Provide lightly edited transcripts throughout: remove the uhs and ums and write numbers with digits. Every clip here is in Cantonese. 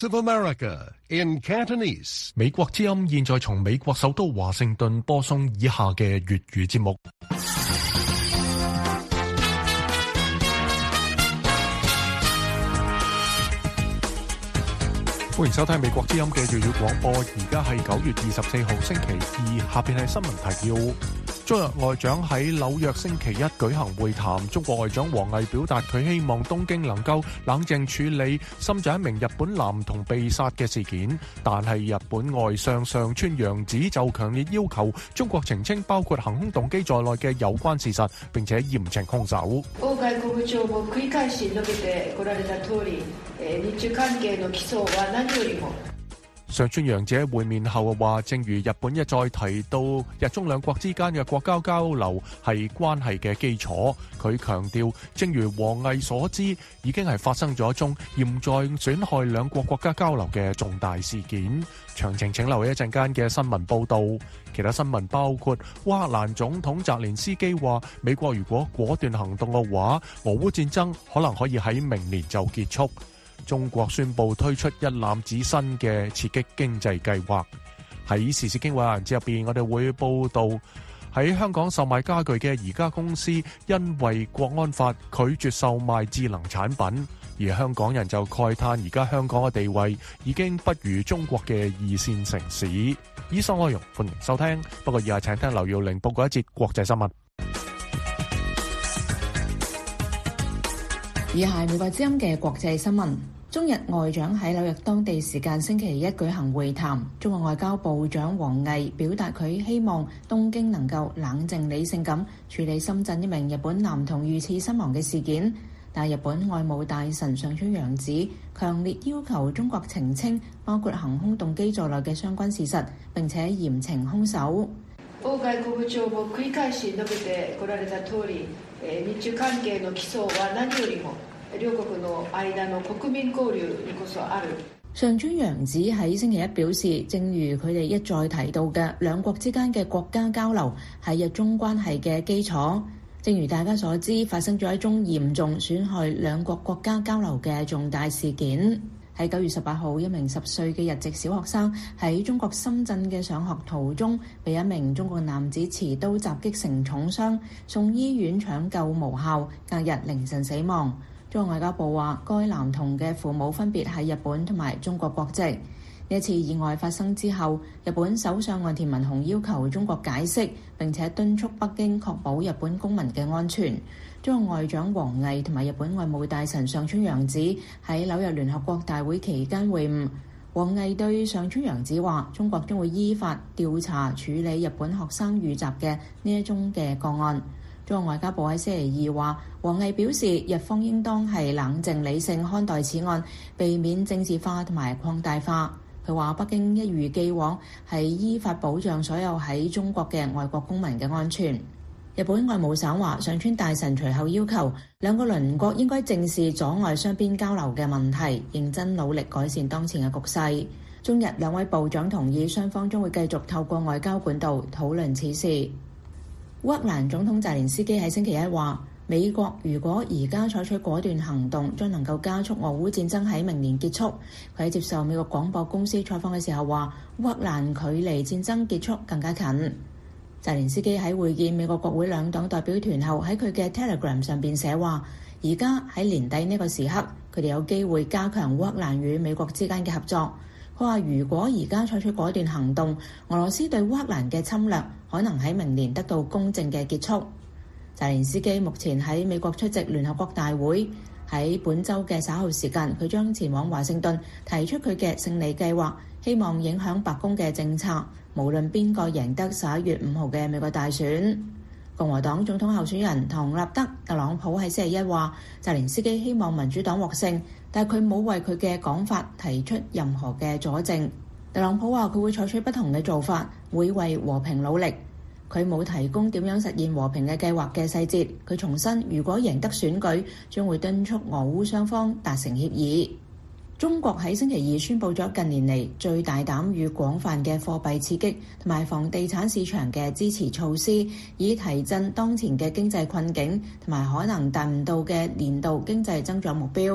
of America in Cantonese. 美國之音現在從美國首都華盛頓播送以下嘅粵語節目。歡迎收聽美國之音嘅粵語廣播，而家係9月24號星期二，下邊係新聞提要。中日外長喺紐約星期一舉行會談，中國外長王毅表達佢希望東京能夠冷靜處理深圳一名日本男童被殺嘅事件，但係日本外相上川陽子就強烈要求中國澄清包括行兇動機在內嘅有關事實，並且嚴懲兇手。 王外交部長も繰り返し述べてこられた通り、日中関係の基礎は何よりも。 上川陽子會面後話，正如日本一再提到，日中兩國之間嘅國家交流係關係嘅基礎。佢強調，正如王毅所知，已經係發生咗一宗嚴重損害兩國國家交流嘅重大事件。詳情請留意一陣間嘅新聞報導。其他新聞包括烏克蘭總統澤連斯基話，美國如果果斷行動嘅話，俄烏戰爭可能可以喺明年就結束。中國宣布推出一攬子新嘅刺激經濟計劃。喺時事經緯環節入邊，我哋會報道喺香港售賣家具嘅宜家公司因為國安法拒絕售賣智能產品，而香港人就慨嘆而家香港嘅地位已經不如中國嘅二線城市。以上內容歡迎收聽，不過以下請聽劉耀玲報告一節國際新聞。 以下係美國之音嘅國際新聞。中日外長喺紐約當地時間星期一舉行會談，中國外交部長王毅表達佢希望東京能夠冷靜理性咁處理深圳一名日本男童遇刺身亡嘅事件，但日本外務大臣上川陽子強烈要求中國澄清包括行兇動機在內嘅相關事實，並且嚴懲兇手。 王外交部長も繰り返し述べてこられた通り、日中関係の基礎は何よりも両國の間の國民交流にこそある。 上川陽子喺星期一表示，正如佢哋一再提到嘅，兩國之間嘅國家交流係日中關係嘅基礎。正如大家所知，發生咗一宗嚴重損害兩國國家交流嘅重大事件。喺9月18號，一名10歲嘅日籍小學生喺中國深圳嘅上學途中，被一名中國男子持刀襲擊成重傷，送醫院搶救無效，隔日凌晨死亡。中國外交部話，該男童嘅父母分別係日本同埋中國國籍。呢一次意外發生之後，日本首相岸田文雄要求中國解釋，並且敦促北京確保日本公民嘅安全。中國外長王毅同埋日本外務大臣上川陽子喺紐約聯合國大會期間會晤。王毅對上川陽子話，中國將會依法調查處理日本學生遇襲嘅呢一宗嘅個案。中國外交部喺星期二話，王毅表示，日方應當係冷靜理性看待此案，避免政治化同埋擴大化。佢話，北京一如既往係依法保障所有喺中國嘅外國公民嘅安全。日本外務省話，上川大臣隨後要求兩個鄰國應該正視阻礙雙邊交流嘅問題，認真努力改善當前嘅局勢。中日兩位部長同意，雙方將會繼續透過外交管道討論此事。烏克蘭總統澤連斯基喺星期一話，美國如果而家採取果斷行動，將能夠加速俄烏戰爭喺明年結束。佢喺接受美國廣播公司採訪嘅時候話，烏克蘭距離戰爭結束更加近。澤連斯基喺會見美國國會兩黨代表團後，喺佢嘅 Telegram 上邊寫話，而家喺年底呢個時刻，佢哋有機會加強烏克蘭與美國之間嘅合作。佢話，如果而家採取果斷行動，俄羅斯對烏克蘭嘅侵略可能喺明年得到公正嘅結束。澤連斯基目前喺美國出席聯合國大會，喺本週嘅稍後時間，佢將前往華盛頓提出佢嘅勝利計劃，希望影響白宮嘅政策，無論邊個贏得11月5號嘅美國大選。共和黨總統候選人唐納德·特朗普喺星期一話，澤連斯基希望民主黨獲勝，但佢冇為佢嘅講法提出任何嘅佐證。特朗普話佢會採取不同嘅做法，會為和平努力。佢冇提供點樣實現和平嘅計劃嘅細節。佢重申，如果贏得選舉，將會敦促俄烏雙方達成協議。中國喺星期二宣布咗近年嚟最大膽與廣泛嘅貨幣刺激同埋房地產市場嘅支持措施，以提振當前嘅經濟困境同埋可能達唔到嘅年度經濟增長目標。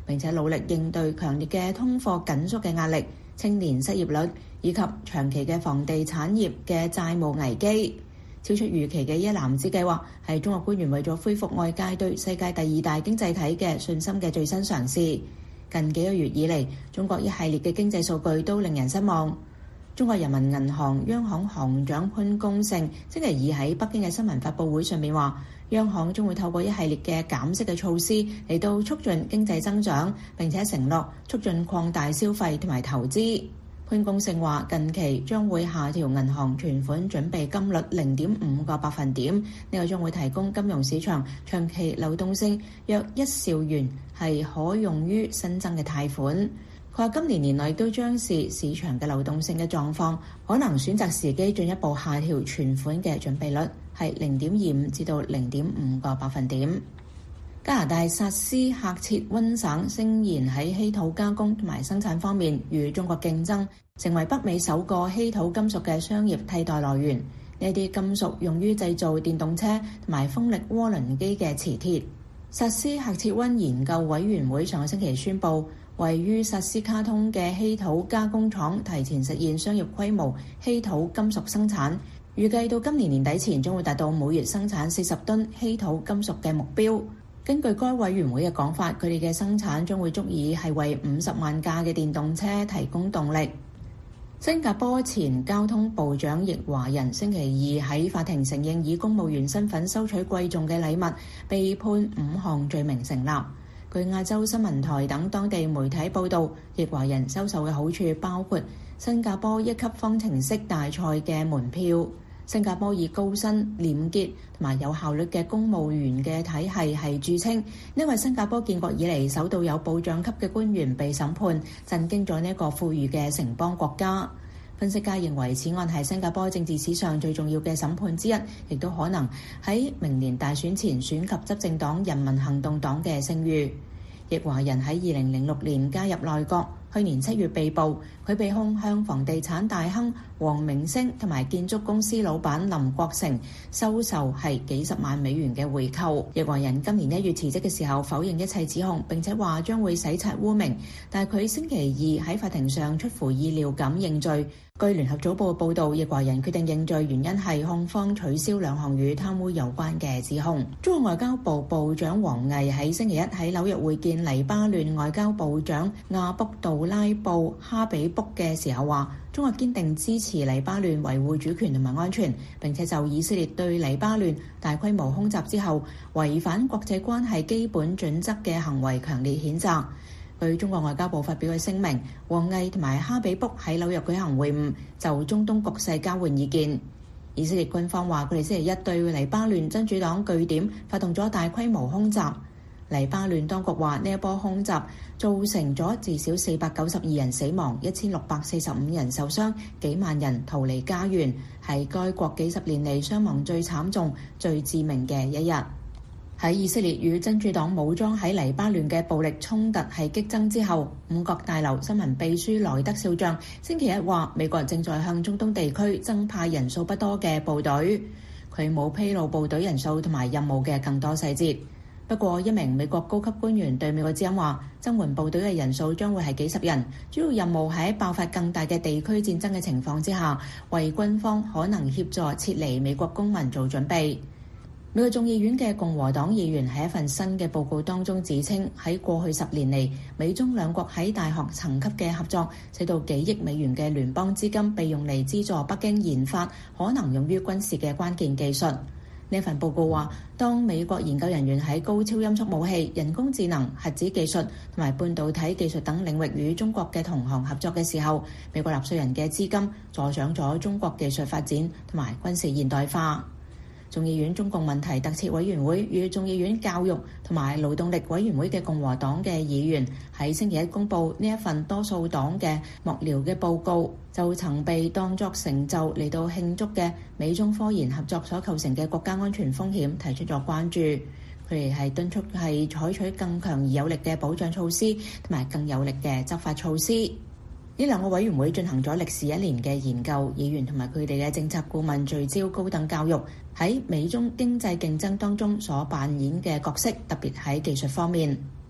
並且努力應對強烈嘅通貨緊縮嘅壓力、青年失業率以及長期嘅房地產業嘅債務危機。超出預期嘅一籃子計劃係中國官員為咗恢復外界對世界第二大經濟體嘅信心嘅最新嘗試。近幾個月以嚟，中國一系列嘅經濟數據都令人失望。中國人民銀行央行行長潘功勝星期二喺北京嘅新聞發佈會上面話，央行將會透過一系列嘅減息嘅措施嚟到促進經濟增長，並且承諾促進擴大消費同埋投資。潘功勝話，近期將會下調銀行存款準備金率0.5個百分點，呢個將會提供金融市場長期流動性約1兆元，係可用於新增嘅貸款。佢話今年年內都將視市場嘅流動性嘅狀況，可能選擇時機進一步下調存款嘅準備率，係0.25至到0.5個百分點。加拿大薩斯喀徹溫省聲言喺稀土加工同埋生產方面與中國競爭，成為北美首個稀土金屬嘅商業替代來源。呢啲金屬用於製造電動車同埋風力渦輪機嘅磁鐵。薩斯喀徹溫研究委員會上個星期宣布，位於薩斯卡通嘅稀土加工廠提前實現商業規模稀土金屬生產，預計到今年年底前將會達到每月生產40噸稀土金屬嘅目標。根據該委員會嘅講法，佢哋嘅生產將會足以係為50萬架嘅電動車提供動力。新加坡前交通部長易華人星期二喺法庭承認以公務員身份收取貴重嘅禮物，被判5項罪名成立。據亞洲新聞台等當地媒體報導，易華人收受嘅好處包括新加坡1級方程式大賽嘅門票。新加坡以高薪、廉潔同埋有效率嘅公務員嘅體系係著稱，因為新加坡建國以嚟首度有部長級嘅官員被審判，震驚咗呢一個富裕嘅城邦國家。分析家認為此案係新加坡政治史上最重要嘅審判之一，亦都可能喺明年大選前選及執政黨人民行動黨嘅聲譽。易華人喺2006年加入內閣，去年7月被捕，佢被控向房地產大亨黃明星同埋建築公司老闆林國成收受係幾十萬美元嘅回扣。易華人今年1月辭職嘅時候否認一切指控，並且話將會洗刷污名，但係佢星期二喺法庭上出乎意料咁認罪。據聯合早報嘅報導，易華人決定認罪原因係控方取消2項與貪污有關嘅指控。中國外交部部長王毅喺星期一喺紐約會見黎巴嫩外交部長阿卜杜拉布哈比卜嘅時候話，中國堅定支持黎巴嫩維護主權同埋安全，並且就以色列對黎巴嫩大規模空襲之後違反國際關係基本準則嘅行為強烈譴責。據中國外交部發表嘅聲明，王毅同埋哈比卜喺紐約舉行會晤，就中東局勢交換意見。以色列軍方話佢哋星期一對黎巴嫩真主黨據點發動咗大規模空襲。黎巴嫩當局話呢一波空襲造成咗至少492人死亡、1645人受傷、幾萬人逃離家園，係該國幾十年嚟傷亡最慘重、最致命嘅一日。喺以色列與真主黨武裝喺黎巴嫩嘅暴力衝突係激增之後，五角大樓新聞秘書萊德少將星期一話，美國正在向中東地區增派人數不多嘅部隊。佢冇披露部隊人數同埋任務嘅更多細節。不過，一名美國高級官員對美國之音話，增援部隊嘅人數將會係幾十人，主要任務喺爆發更大嘅地區戰爭嘅情況之下，為軍方可能協助撤離美國公民做準備。美國眾議院嘅共和黨議員喺一份新嘅報告當中指稱，喺過去10年嚟，美中兩國喺大學層級嘅合作，使到幾億美元嘅聯邦資金被用嚟資助北京研發可能用於軍事嘅關鍵技術。呢份報告話，當美國研究人員喺高超音速武器、人工智能、核子技術同埋半導體技術等領域與中國嘅同行合作嘅時候，美國納稅人嘅資金助長咗中國技術發展同埋軍事現代化。眾議院中共問題特設委員會與眾議院教育同埋勞動力委員會嘅共和黨嘅議員喺星期一公佈呢一份多數黨嘅幕僚嘅報告，就曾被當作成就嚟到慶祝嘅美中科研合作所構成嘅國家安全風險提出咗關注。佢哋係敦促係採取更強而有力嘅保障措施同埋更有力嘅執法措施。呢兩個委員會進行咗歷時1年嘅研究，議員同埋佢哋嘅政策顧問聚焦高等教育喺美中經濟競爭當中所扮演嘅角色，特別喺技術方面。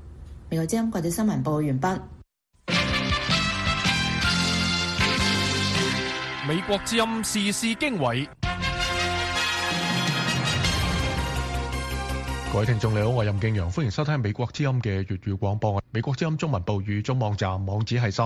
美國之音國際新聞報完畢。 美國之音時事經緯。各位聽眾你好，我係任敬陽，歡迎收聽美國之音嘅粵語廣播。美國之音中文部語中網站網址係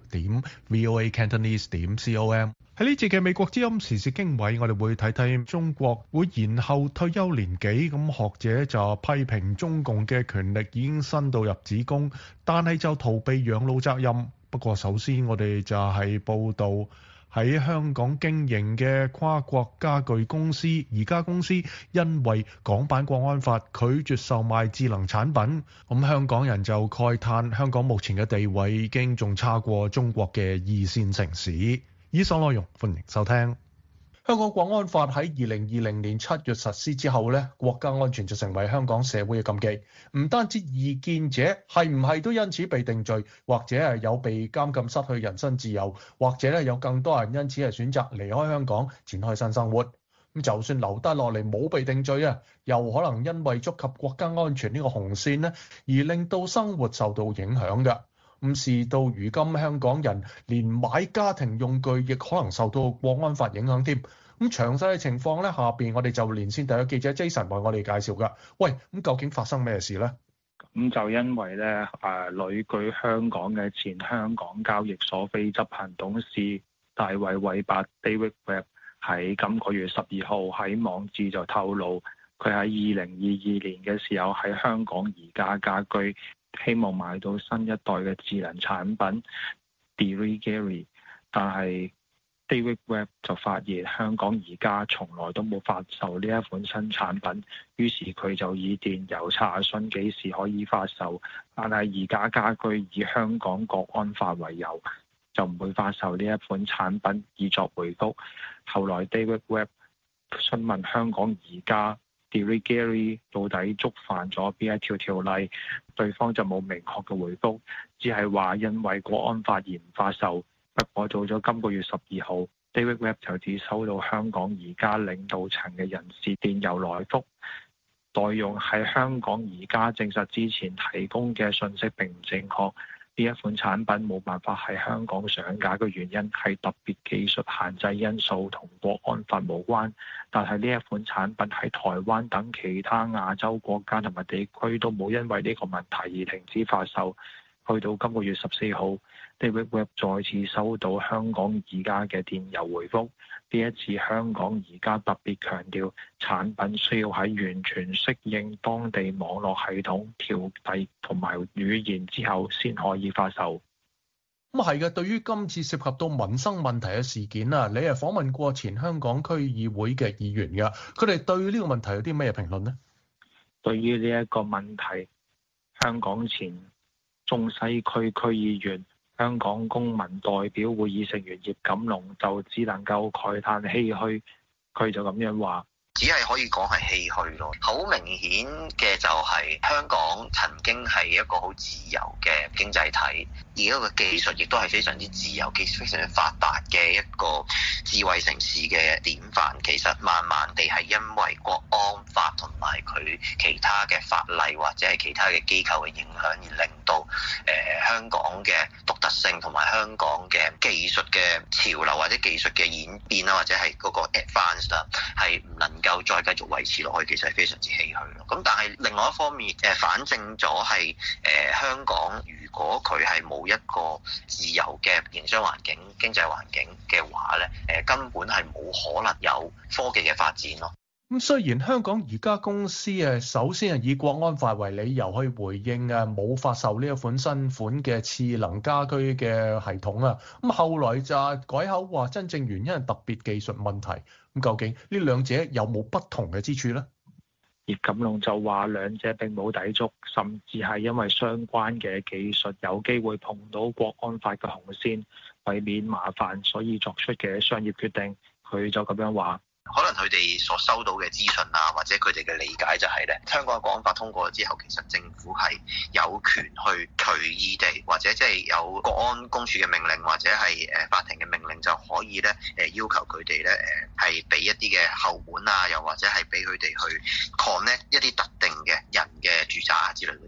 3w.voacantonese.com。喺呢節嘅美國之音時事經緯，我哋會睇睇中國會延後退休年紀，咁學者就批評中共嘅權力已經伸到入子宮，但係就逃避養老責任。不過首先我哋就係報道喺香港經營嘅跨國家具公司宜家公司，因為港版國安法拒絕售賣智能產品，咁香港人就慨嘆香港目前嘅地位已經仲差過中國嘅二線城市。以上內容歡迎收聽。香港國安法喺2020年7月實施之後咧，國家安全就成為香港社會嘅禁忌。唔單止異見者係唔係都因此被定罪，或者係有被監禁失去人身自由，或者咧有更多人因此係選擇離開香港展開新生活。咁就算留低落嚟冇被定罪啊，又可能因為觸及國家安全呢個紅線咧，而令到生活受到影響嘅。咁事到如今，香港人連買家庭用具亦可能受到國安法影響添。咁詳細嘅情況咧，下邊我哋就連線第一記者 Jason 為我哋介紹㗎。喂，咁究竟發生咩事咧？ 咁就因為咧，旅居香港嘅前香港交易所非執行董事大衛韋伯 David Webb 喺今個月12號喺網誌就透露，佢喺2022年嘅時候喺香港宜家家居希望買到新一代嘅智能產品 Diri， 但係 David Webb 就發現香港宜家從來都冇發售呢一款新產品，於是佢就以電郵查詢幾時可以發售，但係宜家家居以香港國安法為由，就唔會發售呢一款產品以作回覆。後來 David Webb 詢問香港宜家 Diri 到底觸犯咗邊一條條例，對方就冇明確嘅回覆，只係話因為國安法而唔發售。不過到咗今個月12號 David Webb 就只收到香港宜家領導層嘅人事電郵來覆，內容喺香港宜家證實之前提供嘅信息並唔正確。呢一款產品冇辦法喺香港上架嘅原因係特別技術限制因素，同國安法無關。但係呢一款產品喺台灣等其他亞洲國家同埋地區都冇因為呢個問題而停止發售。去到今個月14號 David Webb 再次收到香港宜家嘅電郵回覆，呢一次香港宜家特別強調產品需要喺完全適應當地網絡系統調遞同埋語言之後先可以發售。 咁係嘅，對於今次涉及到民生問題嘅事件啊，你係訪問過前香港區議會嘅議員㗎，佢哋對呢個問題有啲咩評論呢？ 對於呢一個問題，香港前中西區區議員、香港公民代表會議成員葉錦龍就只能夠慨嘆唏噓，佢就咁樣話。 只係可以講係唏噓咯，好明顯嘅就係香港曾經係一個好自由嘅經濟體，而一個技術亦都係非常之自由、非常之發達嘅一個智慧城市嘅典範。其實慢慢地係因為國安法同埋佢其他嘅法例或者係其他嘅機構嘅影響，而令到香港嘅獨特性同埋香港嘅技術嘅潮流或者技術嘅演變啦，或者係嗰個 advance 啦，係唔能夠再繼續維持落去，其實係非常之唏噓咯。咁但係另外一方面，反證咗係香港如果佢係冇一個自由嘅營商環境、經濟環境嘅話咧，根本係冇可能有科技嘅發展咯。 咁雖然香港宜家公司首先係以國安法為理由去回應冇發售呢一款新款嘅智能家居嘅系統啊，咁後來就改口話真正原因係特別技術問題。咁究竟呢兩者有冇不同嘅之處呢？ 葉錦龍就話兩者並冇抵觸，甚至係因為相關嘅技術有機會碰到國安法嘅紅線，為免麻煩，所以作出嘅商業決定。佢就咁樣話。 可能佢哋所收到嘅資訊啊，或者佢哋嘅理解就係咧，香港嘅國安法通過之後，其實政府係有權去隨意地，或者即係有國安公署嘅命令，或者係法庭嘅命令，就可以咧要求佢哋咧係俾一啲嘅後門啊，又或者係俾佢哋去 connect 一啲特定嘅人嘅住宅啊之類嗰啲咁嘅嘢。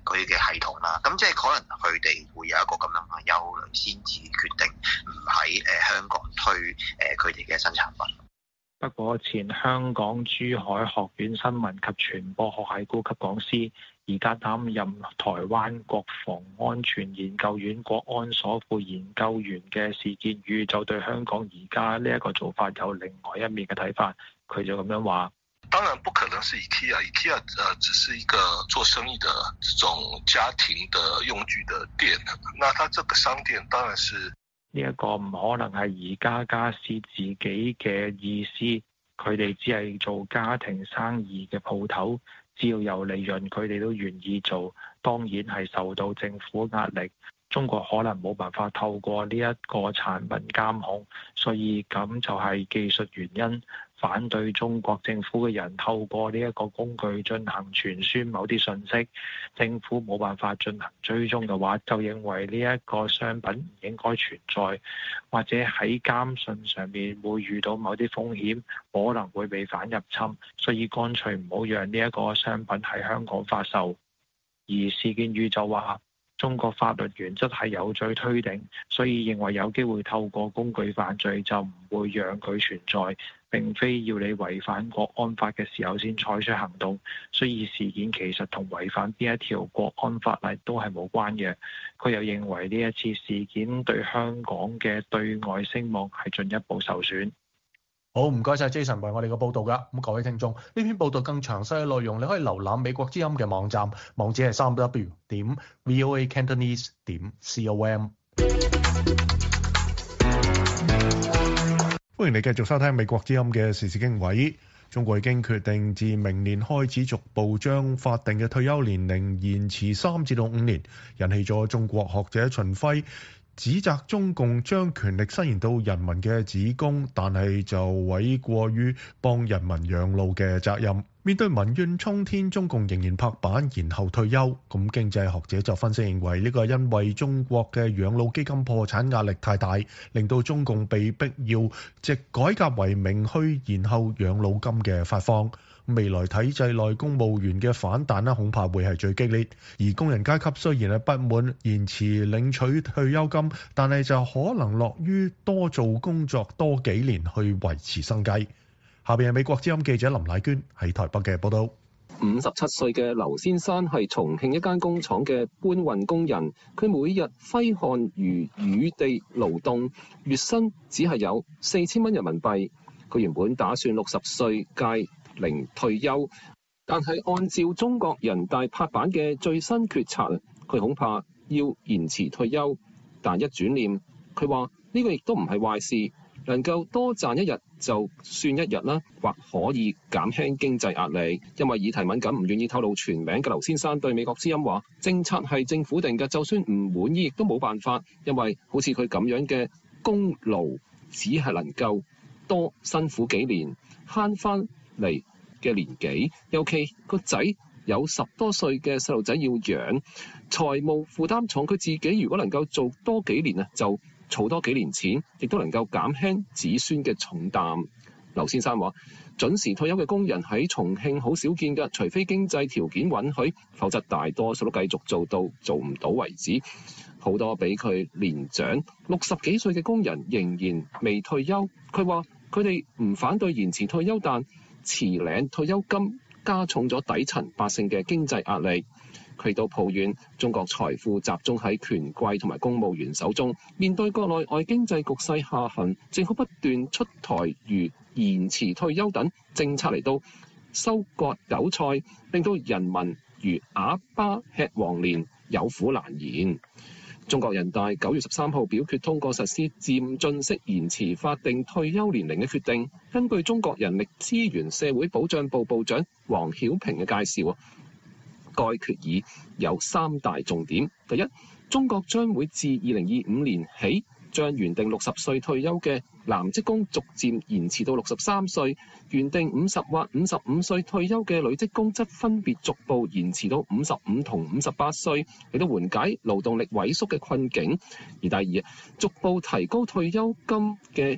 佢嘅系統啦。咁即係可能佢哋會有一個咁樣嘅憂慮，先至決定唔喺香港推佢哋嘅新產品。 不過，前香港珠海學院新聞及傳播學系高級講師，而家擔任台灣國防安全研究院國安所副研究員嘅史建宇，就對香港而家呢一個做法有另外一面嘅睇法。佢就咁樣話： 當然不可能是 IKEA 只是一個做生意的這種家庭的用具的店，那它這個商店當然是。 呢一個唔可能係宜家家私自己嘅意思，佢哋只係做家庭生意嘅鋪頭，只要有利潤，佢哋都願意做。當然係受到政府壓力，中國可能冇辦法透過呢一個產品監控，所以咁就係技術原因。反對中國政府嘅人透過呢一個工具進行傳輸某啲信息，政府冇辦法進行追蹤嘅話，就認為呢一個商品唔應該存在，或者喺監訊上面會遇到某啲風險，可能會被反入侵，所以乾脆唔好讓呢一個商品喺香港發售。而史建宇就話，中國法律原則係有罪推定，所以認為有機會透過工具犯罪就唔會讓佢存在，並非要你違反國安法嘅時候先採取行動。所以事件其實同違反邊一條國安法例都係冇關嘅。佢又認為呢一次事件對香港嘅對外聲望係進一步受損。 好，唔該晒 Jason 為我哋嘅報道㗎。咁各位聽眾，呢篇報道更詳細嘅內容，你可以瀏覽美國之音嘅網站，網址係 www.voacantonese.com。歡迎你繼續收聽美國之音嘅時事經緯。中國已經決定自明年開始逐步將法定嘅退休年齡延遲3至5年，引起咗中國學者秦暉指責中共將權力伸延到人民嘅子宮，但係就諉過於幫人民養老嘅責任。面對民怨沖天，中共仍然拍板延後退休。咁經濟學者就分析認為，呢個係因為中國嘅養老基金破產壓力太大，令到中共被逼要藉改革為名去延後養老金嘅發放。未來體制內公務員嘅反彈恐怕會係最激烈。而工人階級雖然係不滿延遲領取退休金，但係就可能樂於多做工作多幾年去維持生計。下邊係美國之音記者林乃娟喺台北嘅報道。 57歲嘅劉先生係重慶一間工廠嘅搬運工人，佢每日揮汗如雨地勞動，月薪只係有4000蚊人民幣。佢原本打算60歲屆齡退休，但係按照中國人大拍板嘅最新決策，佢恐怕要延遲退休。但一轉念，佢話呢個亦都唔係壞事，能夠多賺一日就算一日啦，或可以減輕經濟壓力。因為議題敏感唔願意透露全名嘅劉先生對美國之音話，政策係政府定嘅，就算唔滿意亦都冇辦法，因為好似佢咁樣嘅功勞只係能夠多辛苦幾年慳翻嚟嘅年紀，尤其個仔有10多歲嘅細路仔要養，財務負擔重，佢自己如果能夠做多幾年就儲多幾年錢，亦都能夠減輕子孫嘅重擔。劉先生話，準時退休嘅工人喺重慶好少見㗎，除非經濟條件允許，否則大多數都繼續做到做唔到為止。好多比佢年長60幾歲嘅工人仍然未退休。佢話佢哋唔反對延遲退休，但遲領退休金加重咗底層百姓嘅經濟壓力。佢亦都抱怨中國財富集中喺權貴同埋公務員手中，面對國內外經濟局勢下行，政府不斷出台如延遲退休等政策嚟到收割韭菜，令到人民如啞巴吃黃連，有苦難言。中國人大9月13號表決通過實施漸進式延遲法定退休年齡嘅決定。根據中國人力資源社會保障部部長王曉平嘅介紹，該決議有3大重點。第一，中國將會自2025年起，將原定60歲退休嘅男職工逐漸延遲到63歲，原定50或55歲退休嘅女職工則分別逐步延遲到55同58歲，亦都緩解勞動力萎縮嘅困境。而第二，逐步提高退休金嘅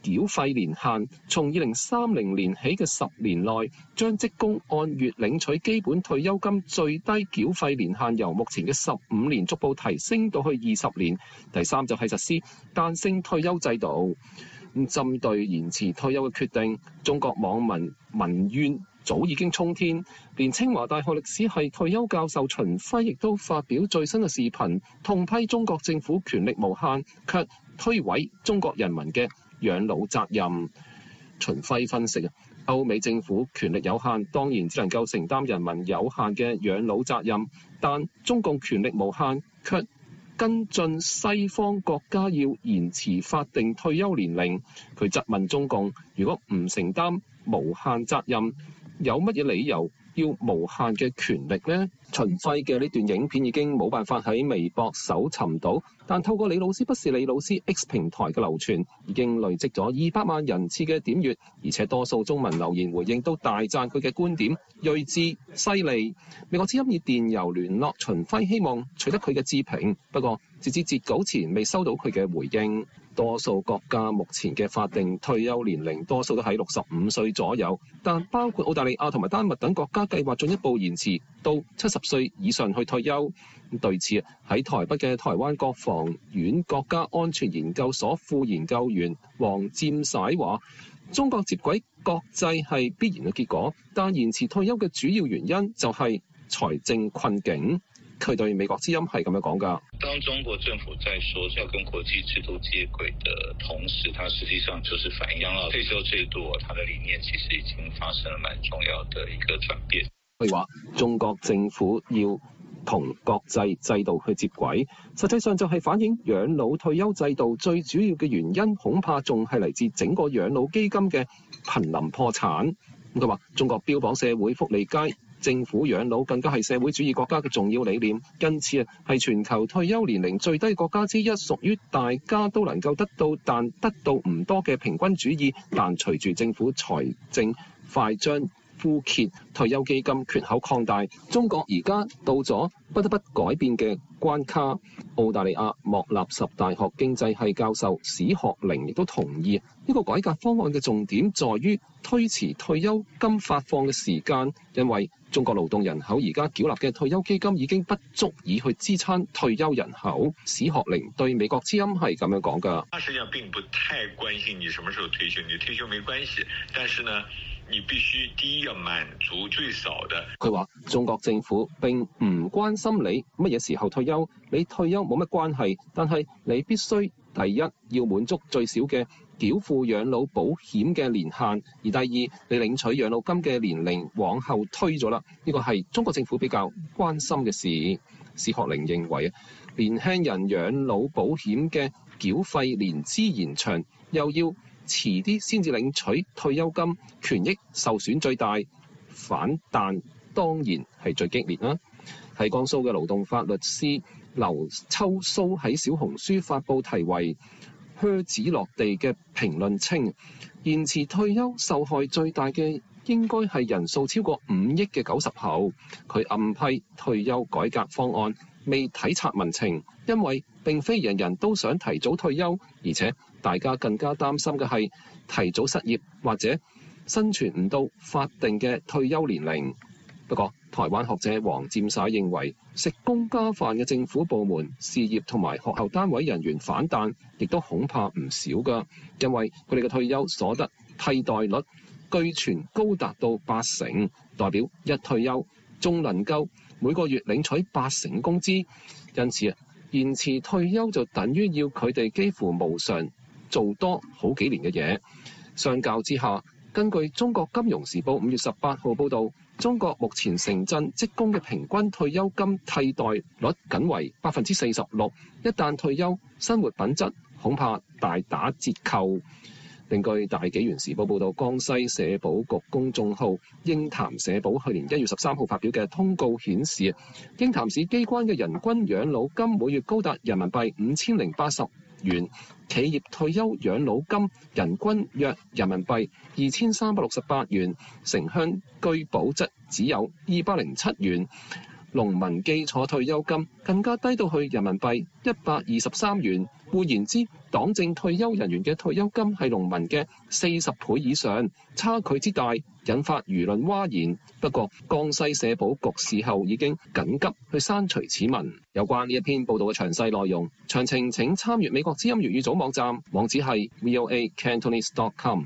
繳費年限從2030年起嘅10年內，將職工按月領取基本退休金最低繳費年限由目前嘅15年逐步提升到去20年。第三就係實施彈性退休制度。針對延遲退休嘅決定，中國網民民怨早已經衝天，連清華大學歷史系退休教授秦暉亦都發表最新嘅視頻，痛批中國政府權力無限，卻推諉中國人民嘅養老責任。秦暉分析歐美政府權力有限，當然只能夠承擔人民有限嘅養老責任，但中共權力無限，卻跟進西方國家要延遲法定退休年齡。佢質問中共，如果唔承擔無限責任，有乜嘢理由要無限嘅權力呢？秦暉嘅呢段影片已經冇辦法喺微博搜尋到，但透過李老師不是李老師 X 平台嘅流傳，已經累積咗200萬人次嘅點閱，而且多數中文留言回應都大讚佢嘅觀點睿智犀利。美國之音以電郵聯絡秦暉，希望取得佢嘅置評，不過截至截稿前未收到佢嘅回應。多數國家目前嘅法定退休年齡多數都喺65歲左右，但包括澳大利亞同埋丹麥等國家計劃進一步延遲到70歲以上去退休。對此，喺台北嘅台灣國防院國家安全研究所副研究員黃占璽話，中國接軌國際係必然嘅結果，但延遲退休嘅主要原因就係財政困境。佢對美國之音係咁樣講㗎。 當中國政府在說要跟國際制度接軌的同時，它實際上就是反映養老退休制度，它的理念其實已經發生了蠻重要的一個轉變。 譬如話，中國政府要同國際制度去接軌，實際上就係反映養老退休制度最主要嘅原因，恐怕仲係嚟自整個養老基金嘅瀕臨破產。佢話中國標榜社會福利佳，政府養老更加係社會主義國家嘅重要理念，因此係全球退休年齡最低國家之一，屬於大家都能夠得到但得到唔多嘅平均主義。但隨住政府財政快將枯竭，退休基金缺口擴大，中國而家到咗不得不改變嘅關卡。澳大利亞莫納什大學經濟系教授史學寧亦都同意，呢個改革方案嘅重點在於推遲退休金發放嘅時間，因為中國勞動人口而家繳納嘅退休基金已經不足以去支撐退休人口。史學寧對美國之音係咁樣講㗎。 他實際上並不太關心你什麼時候退休，你退休沒關係，但是呢，你必須第一要滿足最少的。 佢話中國政府並唔關心你乜嘢時候退休，你退休冇乜關係，但係你必須第一要滿足最少嘅繳付養老保險嘅年限，而第二你領取養老金嘅年齡往後推咗啦，呢個係中國政府比較關心嘅事。史學寧認為年輕人養老保險嘅繳費年資延長，又要遲啲先至領取退休金，權益受損最大，反彈當然係最激烈啦。喺江蘇嘅勞動法律師劉秋蘇喺小紅書發布題為靴子落地嘅評論稱，延遲退休受害最大嘅應該係人數超過5億嘅90後。佢暗批退休改革方案未體察民情，因為並非人人都想提早退休，而且大家更加擔心嘅係提早失業或者生存唔到法定嘅退休年齡。不過台灣學者黃占璽認為，食公家飯嘅政府部門、事業同埋學校單位人員反彈，亦都恐怕唔少㗎，因為佢哋嘅退休所得替代率據傳高達到80%，代表一退休仲能夠每個月領取80%工資，因此延遲退休就等於要佢哋幾乎無償做多好幾年嘅嘢。相較之下，根據中國金融時報5月18號報導，中國目前城鎮職工嘅平均退休金替代率僅為46%，一旦退休，生活品質恐怕大打折扣。另據大紀元時報報導，江西社保局公眾號鷹潭社保去年1月13號發表嘅通告顯示，鷹潭市機關嘅人均養老金每月高達人民幣5080元，企業退休養老金人均約人民幣2368元，城鄉居保則只有207元。 農民基礎退休金更加低到去人民幣123元。換言之，黨政退休人員嘅退休金係農民嘅40倍以上，差距之大引發輿論譁然。不過，江西社保局事後已經緊急去刪除此文。有關呢一篇報道嘅詳細內容，詳情請參閱美國之音粵語組網站，網址係 voacantonese.com。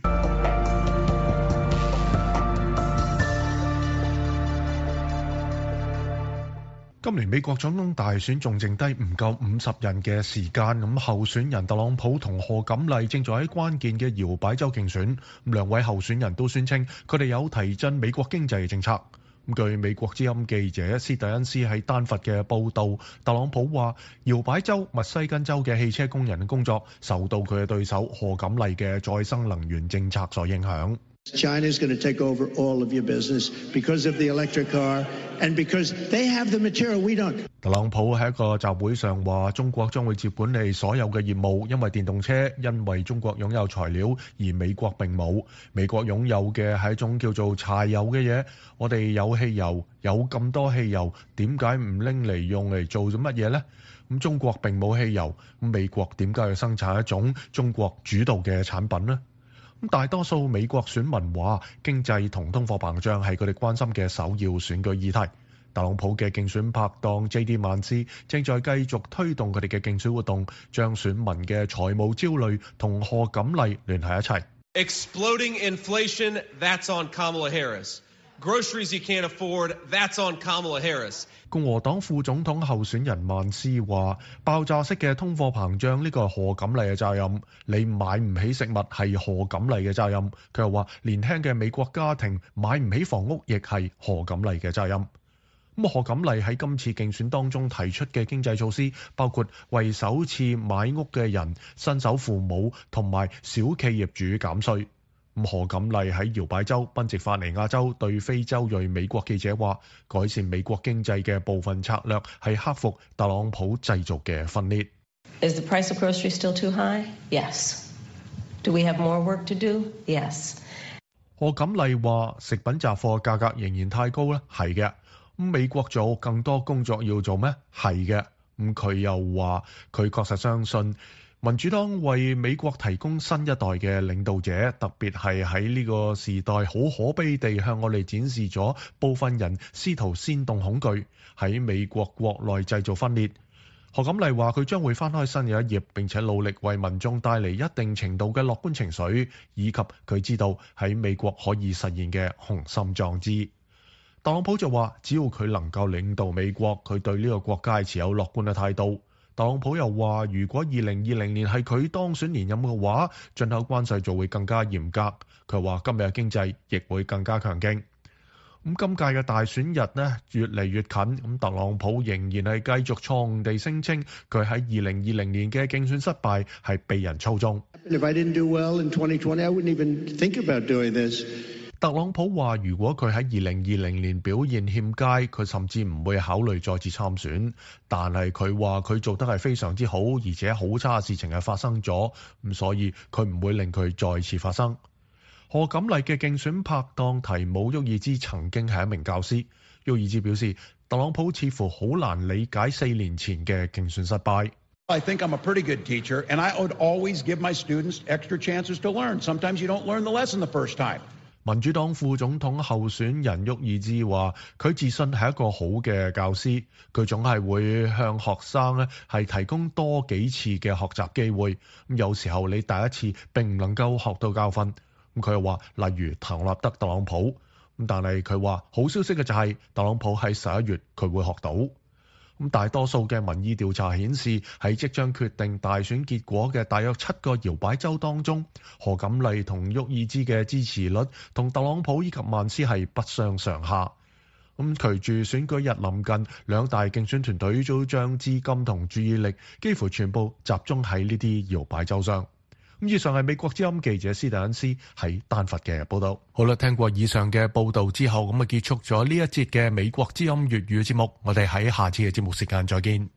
今年美國總統大選仲剩低唔夠50日嘅時間，咁候選人特朗普同賀錦麗正在喺關鍵嘅搖擺州競選，兩位候選人都宣稱佢哋有提振美國經濟嘅政策。據美國之音記者斯蒂恩斯喺丹佛嘅報導，特朗普話搖擺州密西根州嘅汽車工人嘅工作受到佢嘅對手賀錦麗嘅再生能源政策所影響。 China's going to take over all of your business because of the electric car and because they have the material we don't. 特朗普喺一個集會上話，中國將會接管你所有嘅業務，因為電動車因為中國擁有材料，而美國並冇。美國擁有嘅係一種叫做柴油嘅嘢，我哋有汽油，有咁多汽油，點解唔拎嚟用嚟做咗乜嘢呢？咁中國並冇汽油，咁美國點解要生產一種中國主導嘅產品呢？大多數美國選民話，經濟同通貨膨脹係佢哋關心嘅首要選舉議題。特朗普嘅競選拍檔 J.D. 曼斯正在繼續推動佢哋嘅競選活動，將選民嘅財務焦慮同賀錦麗聯繫一齊。 Exploding inflation, that's on Kamala Harris. Groceries you can't afford, that's on Kamala Harris. 共和黨副總統候選人曼斯話：爆炸式嘅通貨膨脹呢個係賀錦麗嘅責任，你買唔起食物係賀錦麗嘅責任。佢又話：年輕嘅美國家庭買唔起房屋亦係賀錦麗嘅責任。咁賀錦麗喺今次競選當中提出嘅經濟措施，包括為首次買屋嘅人、新手父母同埋小企業主減稅。賀錦麗喺搖擺州賓夕法尼亞州對非洲裔美國記者話：改善美國經濟嘅部分策略係克服特朗普製造嘅分裂。 Is the price of groceries still too high? Yes. Do we have more work to do? Yes. 賀錦麗話：食品雜貨價格仍然太高咧，係嘅。美國仲有更多工作要做咩？係嘅。佢又話：佢確實相信民主黨為美國提供新一代嘅領導者，特別係喺呢個時代好可悲地向我哋展示咗部分人試圖煽動恐懼，喺美國國內製造分裂。賀錦麗話佢將會翻開新嘅一頁，並且努力為民眾帶嚟一定程度嘅樂觀情緒，以及佢知道喺美國可以實現嘅雄心壯志。特朗普就話只要佢能夠領導美國，佢對呢個國家持有樂觀嘅態度。特朗普又話，如果2020年係佢當選連任嘅話，進口關稅就會更加嚴格。佢話今日嘅經濟亦會更加強勁。今屆嘅大選日呢，越嚟越近，特朗普仍然係繼續錯誤地聲稱佢喺2020年嘅競選失敗係被人操縱。 If I didn't do well in 2020, I wouldn't even think about doing this. 特朗普話：如果佢喺2020年表現欠佳，佢甚至唔會考慮再次參選。但係佢話佢做得係非常之好，而且好差嘅事情係發生咗，所以佢唔會令佢再次發生。賀錦麗嘅競選拍檔提姆沃爾茲曾經係一名教師，沃爾茲表示特朗普似乎好難理解4年前嘅競選失敗。 I think I'm a pretty good teacher, and I would always give my students extra chances to learn. Sometimes you don't learn the lesson the first time. 民主黨副總統候選人沃爾茲話：佢自信係一個好嘅教師，佢總係會向學生咧係提供多幾次嘅學習機會。有時候你第一次並唔能夠學到教訓。佢又話，例如唐納德特朗普。但係佢話好消息嘅就係特朗普喺11月佢會學到。大多數嘅民意調查顯示，喺即將決定大選結果嘅大約7個搖擺州當中，賀錦麗同沃爾茲嘅支持率同特朗普以及曼斯係不相上下。隨住選舉日臨近，兩大競選團隊都將資金同注意力幾乎全部集中喺呢啲搖擺州上。以上係美國之音記者斯蒂恩斯喺丹佛嘅報道。好啦，聽過以上嘅報道之後，咁結束咗呢一節嘅美國之音粵語節目。我哋喺下次嘅節目時間再見。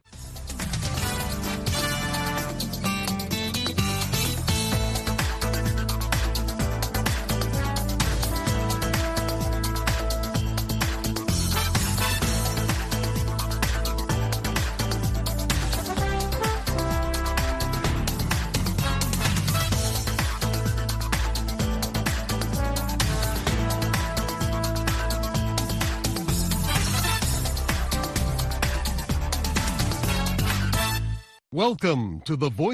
Welcome to the Voice